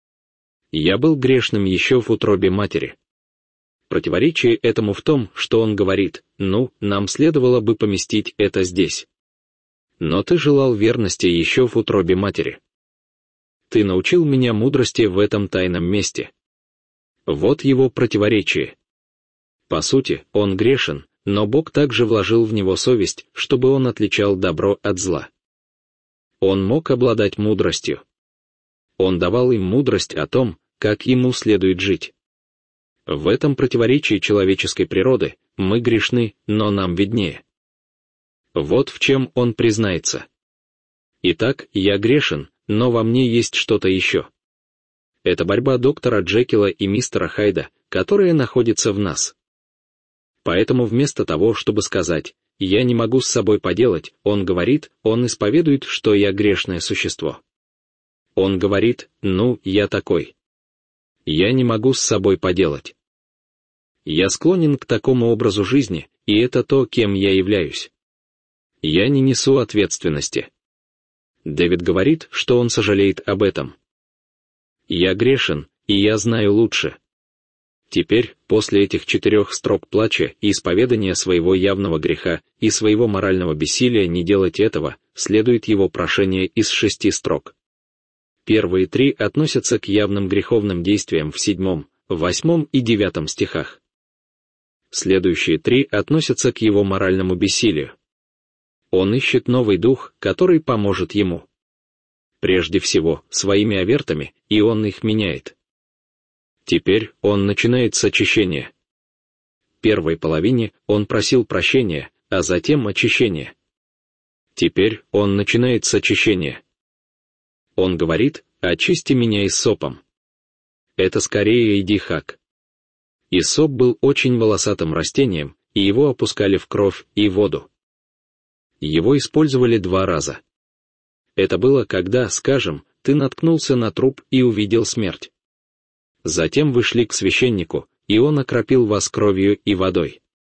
Я был грешным еще в утробе матери. Противоречие этому в том, что он говорит: «Ну, нам следовало бы поместить это здесь. Но ты желал верности еще в утробе матери. Ты научил меня мудрости в этом тайном месте». Вот его противоречие. По сути, он грешен, но Бог также вложил в него совесть, чтобы он отличал добро от зла. Он мог обладать мудростью. Он давал им мудрость о том, как ему следует жить. В этом противоречии человеческой природы мы грешны, но нам виднее. Вот в чем он признается. Итак, я грешен, но во мне есть что-то еще. Это борьба доктора Джекила и мистера Хайда, которая находится в нас. Поэтому вместо того, чтобы сказать «я не могу с собой поделать», он говорит, он исповедует, что я грешное существо. Он говорит: «Ну, я такой. Я не могу с собой поделать. Я склонен к такому образу жизни, и это то, кем я являюсь. Я не несу ответственности». Дэвид говорит, что он сожалеет об этом. «Я грешен, и я знаю лучше». Теперь, после этих четырех строк плача и исповедания своего явного греха и своего морального бессилия не делать этого, следует его прошение из шести строк. Первые три относятся к явным греховным действиям в седьмом, восьмом и девятом стихах. Следующие три относятся к его моральному бессилию. Он ищет новый дух, который поможет ему. Прежде всего, своими овертами, и он их меняет. Теперь он начинает с очищения. В первой половине он просил прощения, а затем очищения. Теперь он начинает с очищения. Он говорит: «Очисти меня иссопом». Это скорее идихак. Иссоп был очень волосатым растением, и его опускали в кровь и воду. Его использовали два раза. Это было, когда, скажем, ты наткнулся на труп и увидел смерть. Затем вы шли к священнику, и он окропил вас кровью и водой.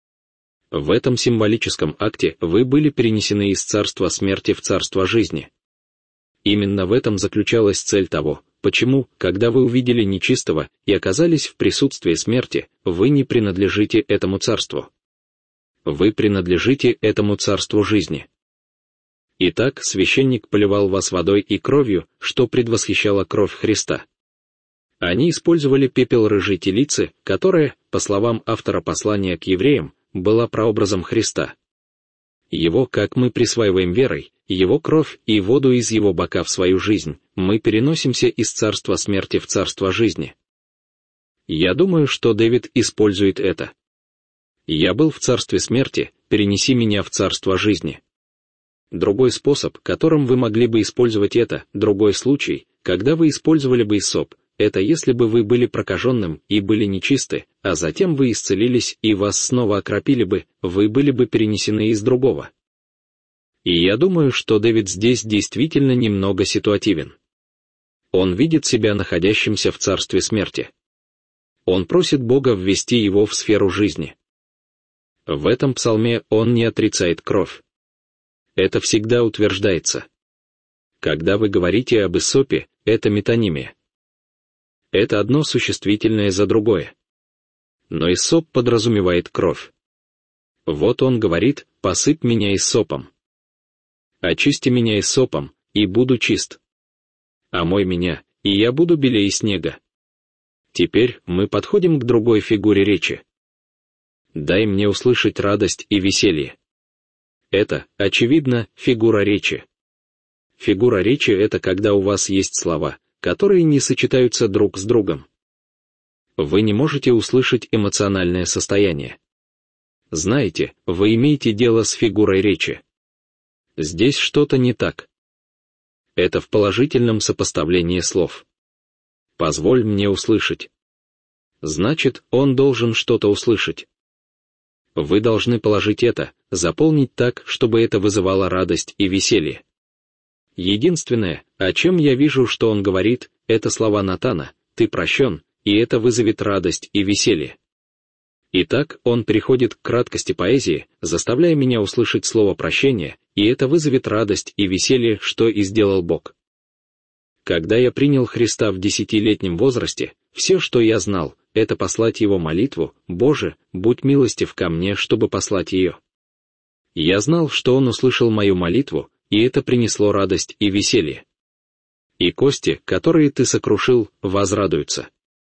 В этом символическом акте вы были перенесены из царства смерти в царство жизни. Именно в этом заключалась цель того, почему, когда вы увидели нечистого и оказались в присутствии смерти, вы не принадлежите этому царству. Вы принадлежите этому царству жизни. Итак, священник поливал вас водой и кровью, что предвосхищало кровь Христа. Они использовали пепел рыжей телицы, которая, по словам автора послания к евреям, была прообразом Христа. Его, как мы присваиваем верой, его кровь и воду из его бока в свою жизнь, мы переносимся из царства смерти в царство жизни. Я думаю, что Дэвид использует это. «Я был в царстве смерти, перенеси меня в царство жизни». Другой способ, которым вы могли бы использовать это, другой случай, когда вы использовали бы иссоп, это если бы вы были прокаженным и были нечисты, а затем вы исцелились и вас снова окропили бы, вы были бы перенесены из другого. И я думаю, что Дэвид здесь действительно немного ситуативен. Он видит себя находящимся в царстве смерти. Он просит Бога ввести его в сферу жизни. В этом псалме он не отрицает кровь. Это всегда утверждается. Когда вы говорите об иссопе, это метонимия. Это одно существительное за другое. Но иссоп подразумевает кровь. Вот он говорит: «Посыпь меня иссопом». «Очисти меня иссопом, и буду чист. Омой меня, и я буду белее снега». Теперь мы подходим к другой фигуре речи. «Дай мне услышать радость и веселье». Это, очевидно, фигура речи. Фигура речи — это когда у вас есть слова, которые не сочетаются друг с другом. Вы не можете услышать эмоциональное состояние. Знаете, вы имеете дело с фигурой речи. Здесь что-то не так. Это в положительном сопоставлении слов. «Позволь мне услышать». Значит, он должен что-то услышать. Вы должны положить это, заполнить так, чтобы это вызывало радость и веселье. Единственное, о чем я вижу, что он говорит, это слова Натана: «Ты прощен», и это вызовет радость и веселье. Итак, он переходит к краткости поэзии, заставляя меня услышать слово «прощение», и это вызовет радость и веселье, что и сделал Бог. Когда я принял Христа в десятилетнем возрасте, все, что я знал, это послать Его молитву: «Боже, будь милостив ко мне, чтобы послать ее». Я знал, что Он услышал мою молитву, и это принесло радость и веселье. И кости, которые ты сокрушил, возрадуются.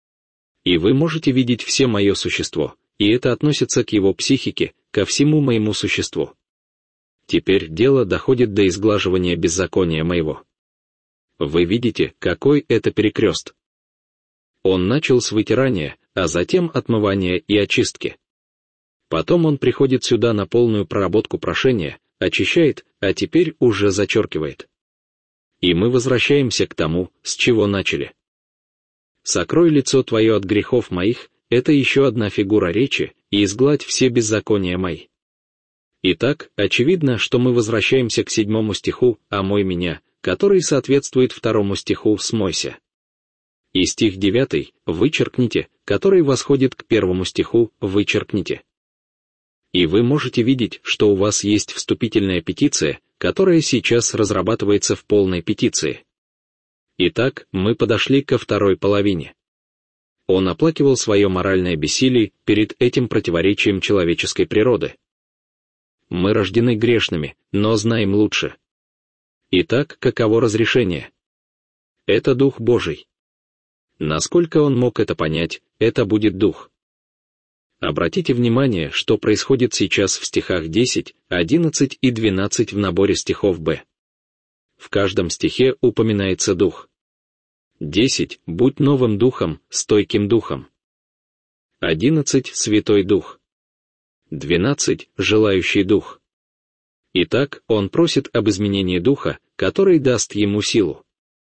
И вы можете видеть все мое существо, и это относится к Его психике, ко всему моему существу. Теперь дело доходит до изглаживания беззакония моего. Вы видите, какой это перекрест. Он начал с вытирания, а затем отмывания и очистки. Потом он приходит сюда на полную проработку прошения, очищает, а теперь уже зачеркивает. И мы возвращаемся к тому, с чего начали. «Сокрой лицо твое от грехов моих» — это еще одна фигура речи, и изгладь все беззакония мои. Итак, очевидно, что мы возвращаемся к седьмому стиху «Омой меня», который соответствует второму стиху «Смойся». И стих девятый вычеркните, который восходит к первому стиху «Вычеркните». И вы можете видеть, что у вас есть вступительная петиция, которая сейчас разрабатывается в полной петиции. Итак, мы подошли ко второй половине. Он оплакивал свое моральное бессилие перед этим противоречием человеческой природы. Мы рождены грешными, но знаем лучше. Итак, каково разрешение? Это Дух Божий. Насколько он мог это понять, это будет Дух. Обратите внимание, что происходит сейчас в стихах десять, одиннадцать и двенадцать в наборе стихов Б. В каждом стихе упоминается Дух. десять. Будь новым духом, стойким духом. одиннадцать. Святой Дух. двенадцать. Желающий Дух. Итак, он просит об изменении духа, который даст ему силу.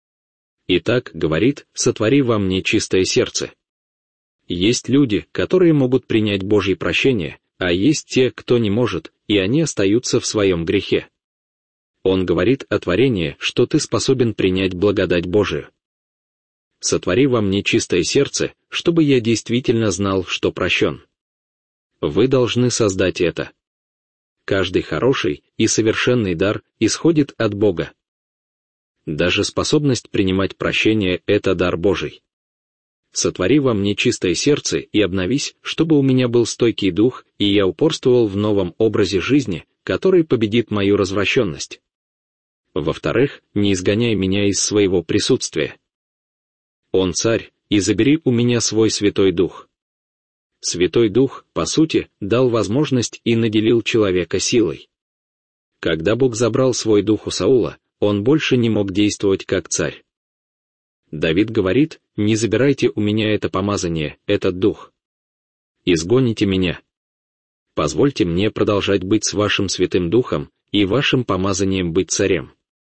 Итак, говорит, сотвори во мне чистое сердце. Есть люди, которые могут принять Божье прощение, а есть те, кто не может, и они остаются в своем грехе. Он говорит о творении, что ты способен принять благодать Божию. Сотвори во мне чистое сердце, чтобы я действительно знал, что прощен. Вы должны создать это. Каждый хороший и совершенный дар исходит от Бога. Даже способность принимать прощение — это дар Божий. Сотвори во мне чистое сердце и обновись, чтобы у меня был стойкий дух, и я упорствовал в новом образе жизни, который победит мою развращенность. Во-вторых, не изгоняй меня из своего присутствия. Он царь, и забери у меня свой Святой Дух. Святой Дух, по сути, дал возможность и наделил человека силой. Когда Бог забрал свой дух у Саула, он больше не мог действовать как царь. Давид говорит: «Не забирайте у меня это помазание, этот дух. Изгоните меня. Позвольте мне продолжать быть с вашим Святым Духом и вашим помазанием быть царем.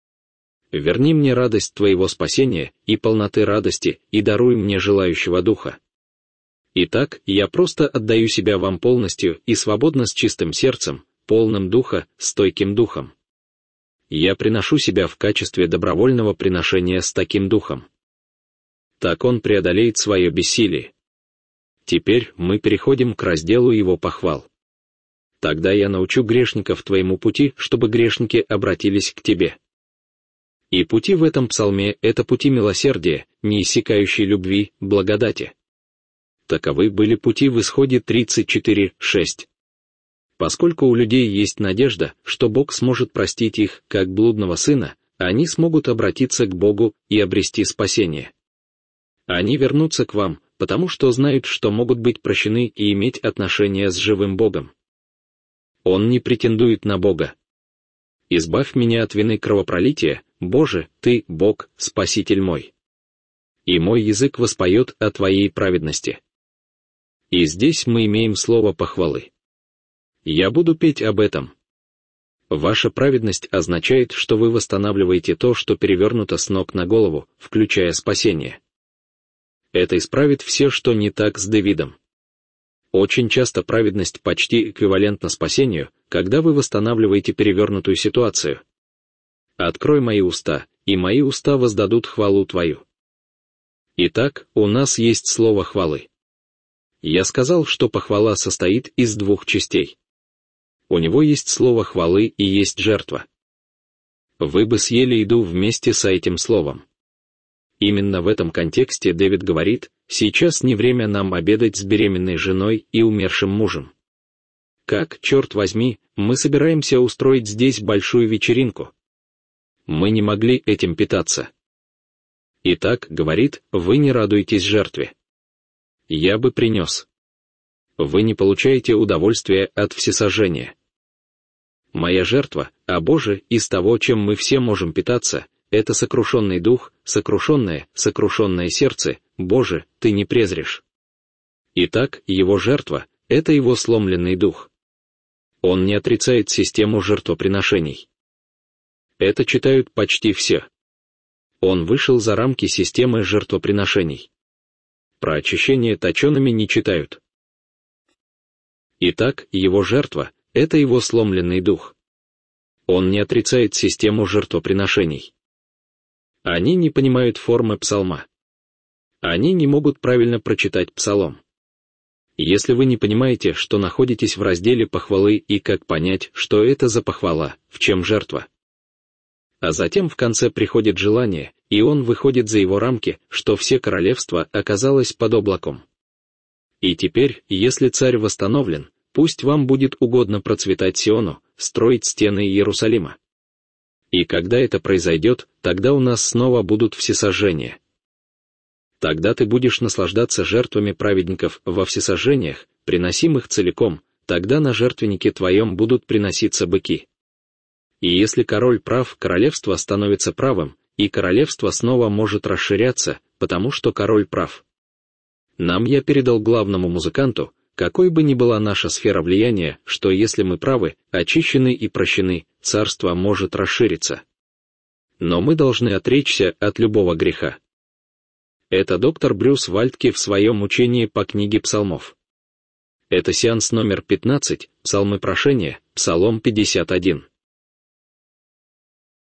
Верни мне радость твоего спасения и полноты радости, и даруй мне желающего духа. Итак, я просто отдаю себя вам полностью и свободно с чистым сердцем, полным духа, стойким духом. Я приношу себя в качестве добровольного приношения с таким духом. Так он преодолеет свое бессилие. Теперь мы переходим к разделу его похвал. Тогда я научу грешников твоему пути, чтобы грешники обратились к тебе. И пути в этом псалме — это пути милосердия, неиссякающей любви, благодати. Таковы были пути в Исходе тридцать четыре шесть. Поскольку у людей есть надежда, что Бог сможет простить их, как блудного сына, они смогут обратиться к Богу и обрести спасение. Они вернутся к вам, потому что знают, что могут быть прощены и иметь отношения с живым Богом. Он не претендует на Бога. «Избавь меня от вины кровопролития, Боже, Ты, Бог, Спаситель мой. И мой язык воспоет о Твоей праведности». И здесь мы имеем слово похвалы. Я буду петь об этом. Ваша праведность означает, что вы восстанавливаете то, что перевернуто с ног на голову, включая спасение. Это исправит все, что не так с Давидом. Очень часто праведность почти эквивалентна спасению, когда вы восстанавливаете перевернутую ситуацию. «Открой мои уста, и мои уста воздадут хвалу Твою». Итак, у нас есть слово хвалы. Я сказал, что похвала состоит из двух частей. У него есть слово хвалы и есть жертва. Вы бы съели еду вместе с этим словом. Именно в этом контексте Давид говорит: «Сейчас не время нам обедать с беременной женой и умершим мужем». Как, черт возьми, мы собираемся устроить здесь большую вечеринку? Мы не могли этим питаться. Итак, говорит, вы не радуетесь жертве. Я бы принес. Вы не получаете удовольствия от всесожжения. Моя жертва, а Боже, из того, чем мы все можем питаться, это сокрушенный дух, сокрушенное, сокрушенное сердце, Боже, Ты не презришь. Итак, его жертва — это его сломленный дух. Он не отрицает систему жертвоприношений. Это читают почти все. Он вышел за рамки системы жертвоприношений. Про очищение точеными не читают. Итак, его жертва — это его сломленный дух. Он не отрицает систему жертвоприношений. Они не понимают формы псалма. Они не могут правильно прочитать псалом. Если вы не понимаете, что находитесь в разделе похвалы и как понять, что это за похвала, в чем жертва. А затем в конце приходит желание, и он выходит за его рамки, что все королевство оказалось под облаком. И теперь, если царь восстановлен, пусть вам будет угодно процветать Сиону, строить стены Иерусалима. И когда это произойдет, тогда у нас снова будут всесожжения. Тогда ты будешь наслаждаться жертвами праведников во всесожжениях, приносимых целиком, тогда на жертвеннике твоем будут приноситься быки. И если король прав, королевство становится правым, и королевство снова может расширяться, потому что король прав. Нам я передал главному музыканту, какой бы ни была наша сфера влияния, что если мы правы, очищены и прощены, царство может расшириться. Но мы должны отречься от любого греха. Это доктор Брюс Вальтке в своем учении по книге Псалмов. Это сеанс номер пятнадцать, Псалмы прошения, Псалом пятьдесят один.